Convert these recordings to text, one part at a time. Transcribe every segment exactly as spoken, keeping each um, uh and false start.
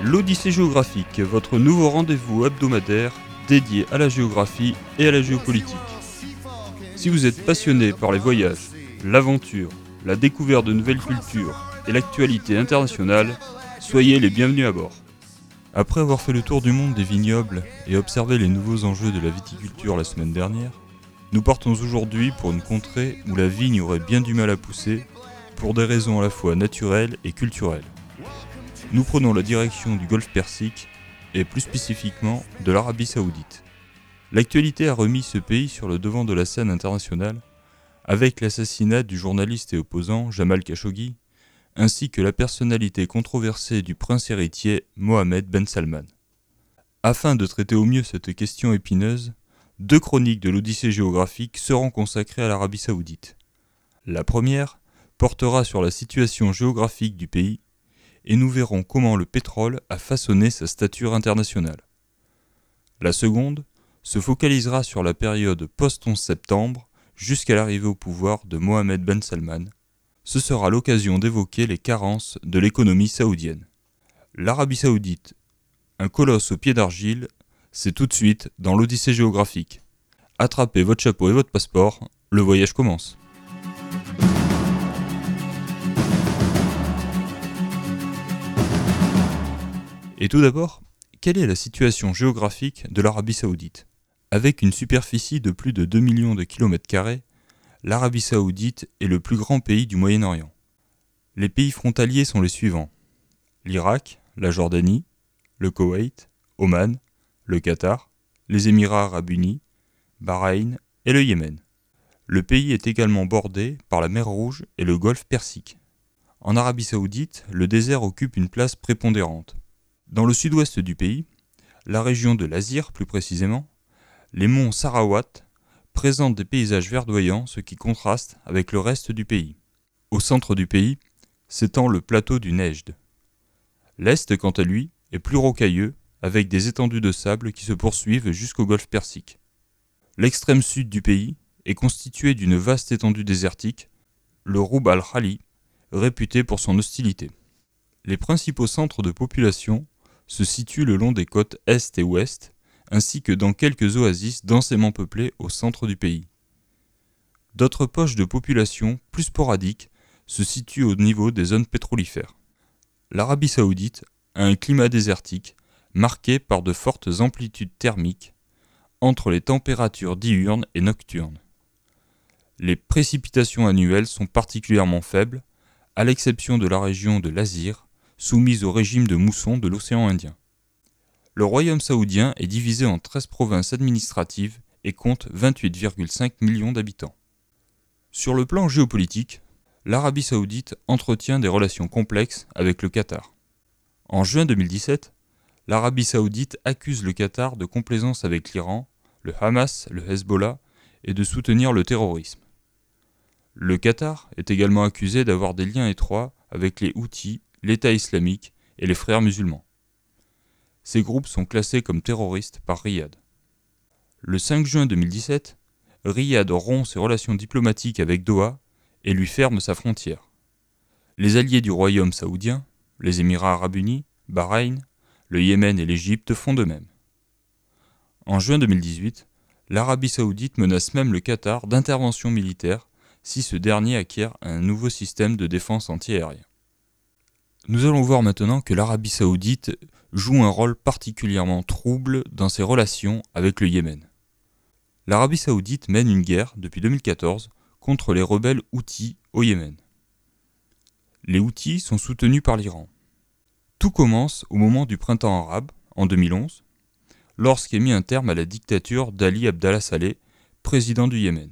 L'Odyssée géographique, votre nouveau rendez-vous hebdomadaire dédié à la géographie et à la géopolitique. Si vous êtes passionné par les voyages, l'aventure, la découverte de nouvelles cultures et l'actualité internationale, soyez les bienvenus à bord. Après avoir fait le tour du monde des vignobles et observé les nouveaux enjeux de la viticulture la semaine dernière, nous partons aujourd'hui pour une contrée où la vigne aurait bien du mal à pousser, pour des raisons à la fois naturelles et culturelles. Nous prenons la direction du golfe Persique, et plus spécifiquement de l'Arabie Saoudite. L'actualité a remis ce pays sur le devant de la scène internationale, avec l'assassinat du journaliste et opposant Jamal Khashoggi, ainsi que la personnalité controversée du prince héritier Mohammed Ben Salman. Afin de traiter au mieux cette question épineuse, deux chroniques de l'Odyssée géographique seront consacrées à l'Arabie Saoudite. La première portera sur la situation géographique du pays, et nous verrons comment le pétrole a façonné sa stature internationale. La seconde se focalisera sur la période post-onze septembre jusqu'à l'arrivée au pouvoir de Mohammed Ben Salman. Ce sera l'occasion d'évoquer les carences de l'économie saoudienne. L'Arabie Saoudite, un colosse au pied d'argile, c'est tout de suite dans l'Odyssée géographique. Attrapez votre chapeau et votre passeport, le voyage commence. Et tout d'abord, quelle est la situation géographique de l'Arabie Saoudite ? Avec une superficie de plus de deux millions de kilomètres carrés, l'Arabie Saoudite est le plus grand pays du Moyen-Orient. Les pays frontaliers sont les suivants: l'Irak, la Jordanie, le Koweït, Oman, le Qatar, les Émirats arabes unis, Bahreïn et le Yémen. Le pays est également bordé par la mer Rouge et le golfe Persique. En Arabie Saoudite, le désert occupe une place prépondérante. Dans le sud-ouest du pays, la région de l'Azir plus précisément, les monts Sarawat présentent des paysages verdoyants, ce qui contraste avec le reste du pays. Au centre du pays s'étend le plateau du Nejd. L'est, quant à lui, est plus rocailleux, avec des étendues de sable qui se poursuivent jusqu'au golfe Persique. L'extrême sud du pays est constitué d'une vaste étendue désertique, le Roub al-Khali, réputé pour son hostilité. Les principaux centres de population se situent le long des côtes est et ouest, ainsi que dans quelques oasis densément peuplées au centre du pays. D'autres poches de population plus sporadiques se situent au niveau des zones pétrolifères. L'Arabie Saoudite a un climat désertique marqué par de fortes amplitudes thermiques entre les températures diurnes et nocturnes. Les précipitations annuelles sont particulièrement faibles, à l'exception de la région de l'Azir, soumise au régime de mousson de l'océan Indien. Le royaume saoudien est divisé en treize provinces administratives et compte vingt-huit virgule cinq millions d'habitants. Sur le plan géopolitique, l'Arabie Saoudite entretient des relations complexes avec le Qatar. En juin deux mille dix-sept, l'Arabie Saoudite accuse le Qatar de complaisance avec l'Iran, le Hamas, le Hezbollah et de soutenir le terrorisme. Le Qatar est également accusé d'avoir des liens étroits avec les Houthis, l'État islamique et les frères musulmans. Ces groupes sont classés comme terroristes par Riyad. Le cinq juin deux mille dix-sept, Riyad rompt ses relations diplomatiques avec Doha et lui ferme sa frontière. Les alliés du royaume saoudien, les Émirats arabes unis, Bahreïn, le Yémen et l'Égypte font de même. En juin deux mille dix-huit, l'Arabie Saoudite menace même le Qatar d'intervention militaire si ce dernier acquiert un nouveau système de défense antiaérien. Nous allons voir maintenant que l'Arabie Saoudite joue un rôle particulièrement trouble dans ses relations avec le Yémen. L'Arabie Saoudite mène une guerre depuis deux mille quatorze contre les rebelles Houthis au Yémen. Les Houthis sont soutenus par l'Iran. Tout commence au moment du printemps arabe, en deux mille onze, lorsqu'est mis un terme à la dictature d'Ali Abdallah Saleh, président du Yémen.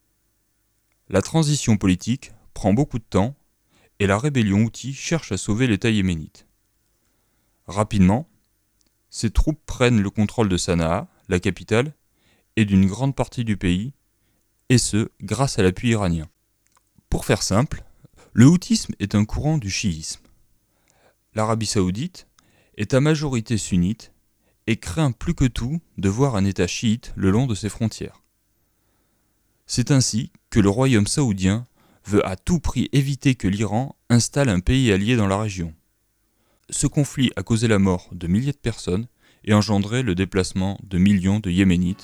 La transition politique prend beaucoup de temps et la rébellion Houthi cherche à sauver l'État yéménite. Rapidement, ces troupes prennent le contrôle de Sanaa, la capitale, et d'une grande partie du pays, et ce, grâce à l'appui iranien. Pour faire simple, le houtisme est un courant du chiisme. L'Arabie Saoudite est à majorité sunnite et craint plus que tout de voir un État chiite le long de ses frontières. C'est ainsi que le royaume saoudien veut à tout prix éviter que l'Iran installe un pays allié dans la région. Ce conflit a causé la mort de milliers de personnes et engendré le déplacement de millions de Yéménites.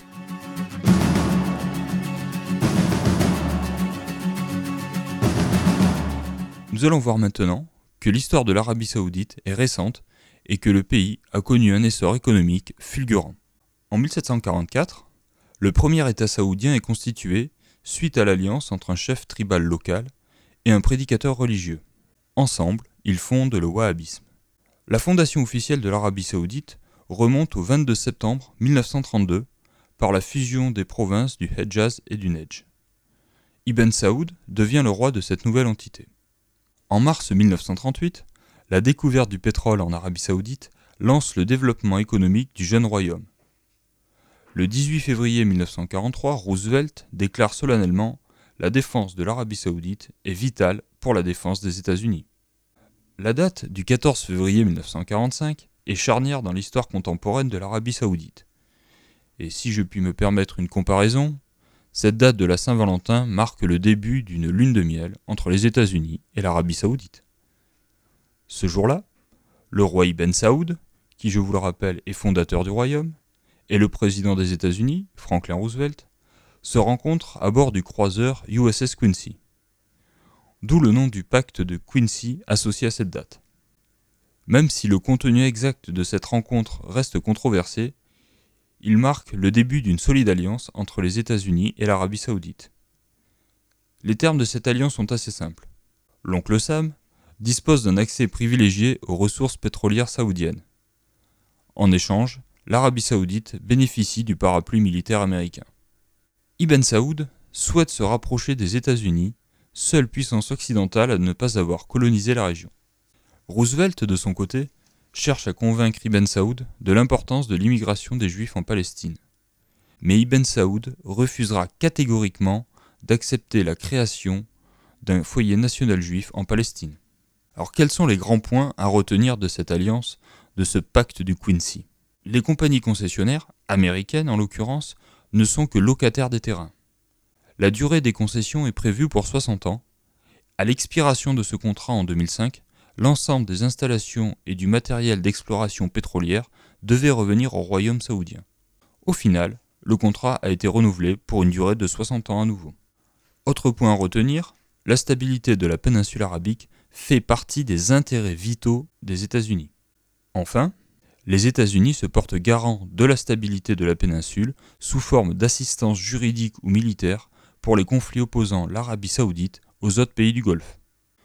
Nous allons voir maintenant que l'histoire de l'Arabie Saoudite est récente et que le pays a connu un essor économique fulgurant. En mille sept cent quarante-quatre, le premier État saoudien est constitué suite à l'alliance entre un chef tribal local et un prédicateur religieux. Ensemble, ils fondent le wahhabisme. La fondation officielle de l'Arabie Saoudite remonte au vingt-deux septembre mille neuf cent trente-deux par la fusion des provinces du Hedjaz et du Nejdj. Ibn Saoud devient le roi de cette nouvelle entité. En mars mille neuf cent trente-huit, la découverte du pétrole en Arabie Saoudite lance le développement économique du jeune royaume. Le dix-huit février mille neuf cent quarante-trois, Roosevelt déclare solennellement « La défense de l'Arabie Saoudite est vitale pour la défense des États-Unis ». La date du quatorze février mille neuf cent quarante-cinq est charnière dans l'histoire contemporaine de l'Arabie Saoudite. Et si je puis me permettre une comparaison, cette date de la Saint-Valentin marque le début d'une lune de miel entre les États-Unis et l'Arabie Saoudite. Ce jour-là, le roi Ibn Saoud, qui je vous le rappelle est fondateur du royaume, et le président des États-Unis, Franklin Roosevelt, se rencontrent à bord du croiseur U S S Quincy. D'où le nom du pacte de Quincy associé à cette date. Même si le contenu exact de cette rencontre reste controversé, il marque le début d'une solide alliance entre les États-Unis et l'Arabie Saoudite. Les termes de cette alliance sont assez simples. L'oncle Sam dispose d'un accès privilégié aux ressources pétrolières saoudiennes. En échange, l'Arabie Saoudite bénéficie du parapluie militaire américain. Ibn Saoud souhaite se rapprocher des États-Unis, seule puissance occidentale à ne pas avoir colonisé la région. Roosevelt, de son côté, cherche à convaincre Ibn Saoud de l'importance de l'immigration des Juifs en Palestine. Mais Ibn Saoud refusera catégoriquement d'accepter la création d'un foyer national juif en Palestine. Alors quels sont les grands points à retenir de cette alliance, de ce pacte du Quincy ? Les compagnies concessionnaires, américaines en l'occurrence, ne sont que locataires des terrains. La durée des concessions est prévue pour soixante ans. À l'expiration de ce contrat en deux mille cinq, l'ensemble des installations et du matériel d'exploration pétrolière devait revenir au royaume saoudien. Au final, le contrat a été renouvelé pour une durée de soixante ans à nouveau. Autre point à retenir, la stabilité de la péninsule arabique fait partie des intérêts vitaux des États-Unis. Enfin, les États-Unis se portent garants de la stabilité de la péninsule sous forme d'assistance juridique ou militaire pour les conflits opposant l'Arabie Saoudite aux autres pays du Golfe.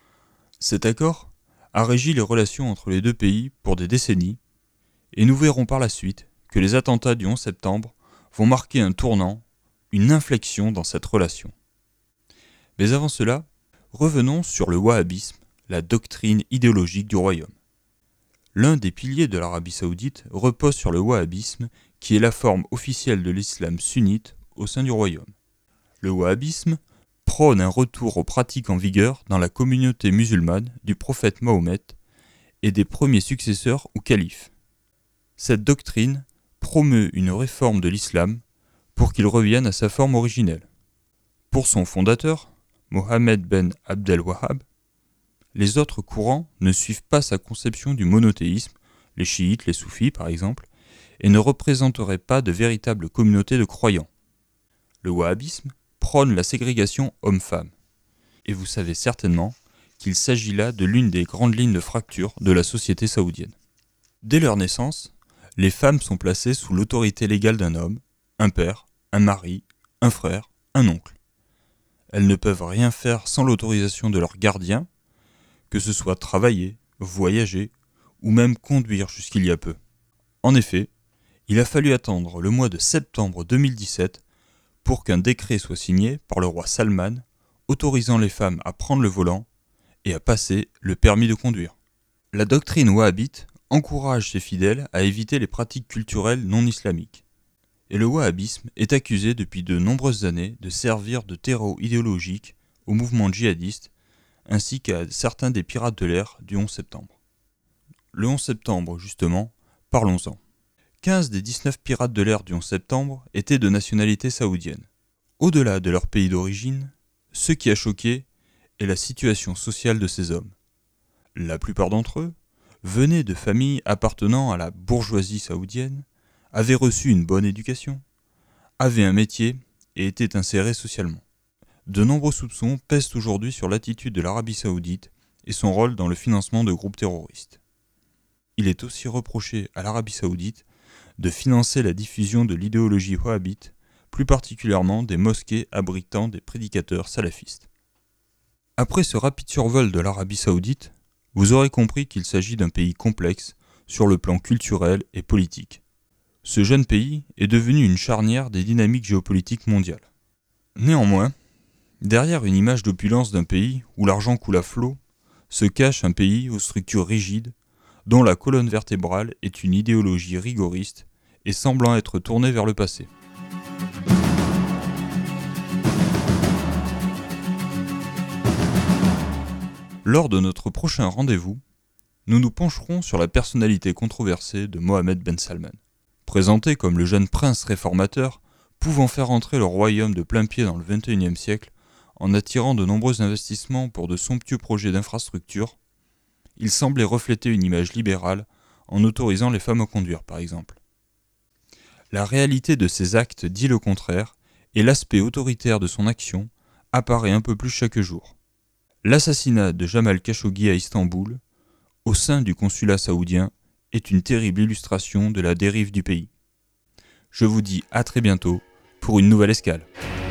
Cet accord a régi les relations entre les deux pays pour des décennies, et nous verrons par la suite que les attentats du onze septembre vont marquer un tournant, une inflexion dans cette relation. Mais avant cela, revenons sur le wahhabisme, la doctrine idéologique du royaume. L'un des piliers de l'Arabie Saoudite repose sur le wahhabisme, qui est la forme officielle de l'islam sunnite au sein du royaume. Le wahhabisme prône un retour aux pratiques en vigueur dans la communauté musulmane du prophète Mahomet et des premiers successeurs ou califes. Cette doctrine promeut une réforme de l'islam pour qu'il revienne à sa forme originelle. Pour son fondateur, Mohammed ben Abdel Wahhab, les autres courants ne suivent pas sa conception du monothéisme, les chiites, les soufis par exemple, et ne représenteraient pas de véritable communauté de croyants. Le wahhabisme prône la ségrégation homme-femme. Et vous savez certainement qu'il s'agit là de l'une des grandes lignes de fracture de la société saoudienne. Dès leur naissance, les femmes sont placées sous l'autorité légale d'un homme, un père, un mari, un frère, un oncle. Elles ne peuvent rien faire sans l'autorisation de leur gardien, que ce soit travailler, voyager ou même conduire jusqu'il y a peu. En effet, il a fallu attendre le mois de septembre deux mille dix-sept pour qu'un décret soit signé par le roi Salman autorisant les femmes à prendre le volant et à passer le permis de conduire. La doctrine wahhabite encourage ses fidèles à éviter les pratiques culturelles non islamiques. Et le wahhabisme est accusé depuis de nombreuses années de servir de terreau idéologique au mouvement djihadiste ainsi qu'à certains des pirates de l'air du onze septembre. Le onze septembre, justement, parlons-en. quinze des dix-neuf pirates de l'air du onze septembre étaient de nationalité saoudienne. Au-delà de leur pays d'origine, ce qui a choqué est la situation sociale de ces hommes. La plupart d'entre eux venaient de familles appartenant à la bourgeoisie saoudienne, avaient reçu une bonne éducation, avaient un métier et étaient insérés socialement. De nombreux soupçons pèsent aujourd'hui sur l'attitude de l'Arabie saoudite et son rôle dans le financement de groupes terroristes. Il est aussi reproché à l'Arabie saoudite de financer la diffusion de l'idéologie wahhabite, plus particulièrement des mosquées abritant des prédicateurs salafistes. Après ce rapide survol de l'Arabie saoudite, vous aurez compris qu'il s'agit d'un pays complexe sur le plan culturel et politique. Ce jeune pays est devenu une charnière des dynamiques géopolitiques mondiales. Néanmoins, derrière une image d'opulence d'un pays où l'argent coule à flot, se cache un pays aux structures rigides, dont la colonne vertébrale est une idéologie rigoriste et semblant être tournée vers le passé. Lors de notre prochain rendez-vous, nous nous pencherons sur la personnalité controversée de Mohammed Ben Salman. Présenté comme le jeune prince réformateur, pouvant faire entrer le royaume de plein pied dans le vingt et unième siècle, en attirant de nombreux investissements pour de somptueux projets d'infrastructures, il semblait refléter une image libérale en autorisant les femmes à conduire, par exemple. La réalité de ses actes dit le contraire, et l'aspect autoritaire de son action apparaît un peu plus chaque jour. L'assassinat de Jamal Khashoggi à Istanbul, au sein du consulat saoudien, est une terrible illustration de la dérive du pays. Je vous dis à très bientôt pour une nouvelle escale.